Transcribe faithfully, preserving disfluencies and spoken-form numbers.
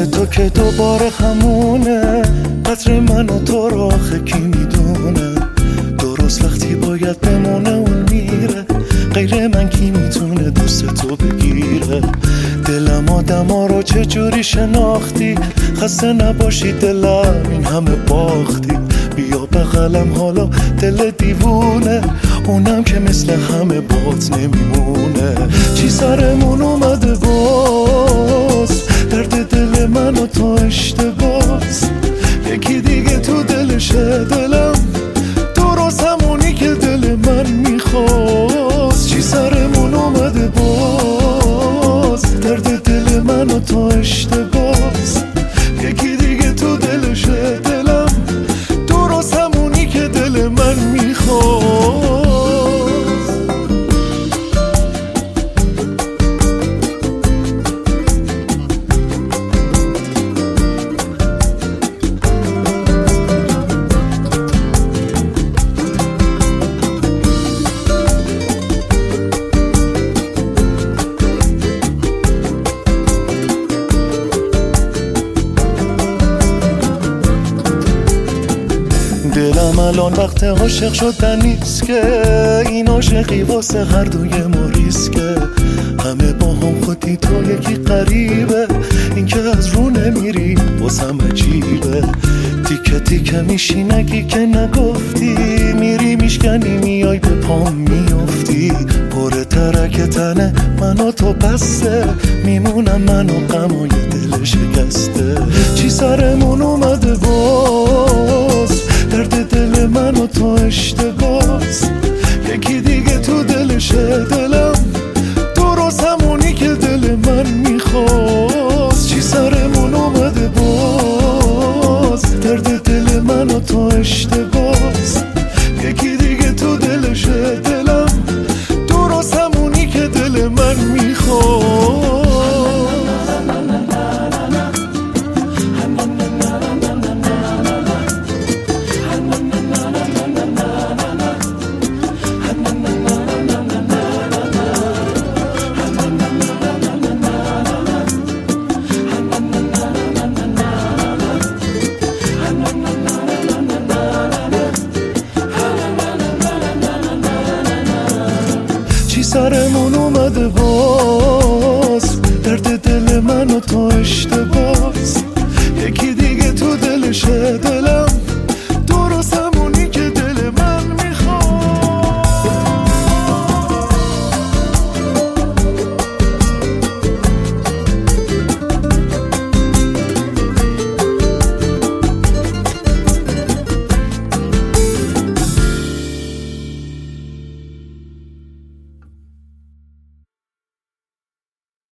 مثل تو که دوباره همونه، قدر من و تو رو آخه کی میدونه. درست وقتی باید بمونه اون میره، غیر من کی میتونه دوست تو بگیره. دلم آدما رو چجوری شناختی، خسته نباشی دلم این همه باختی. بیا بغلم حالا دل دیوونه، اونم که مثل همه بات نمیمونه. چی سرمون اومده باز، درد دل من و تو اشتباس. یکی دیگه تو دلشه دلم، درست همونی که دل من میخواست. چی سرمون اومده باز، درد دل من و تو اشتباس. یکی دیگه تو دلشه دلم، درست همونی که دل من میخواست. دلم الان وقت عاشق شدن نیست که، این عاشقی واسه هر دوی ما ریسکه. همه با هم خودی تو یکی قریبه، این که از رو نمیری واسم عجیبه. تیکه تیکه میشی نگی که نگفتی، میری میشکنی میای به پام میافتی. پر ترک تنه من و تو بسته، میمونم من و غم و یه دل شکسته. چی سرمون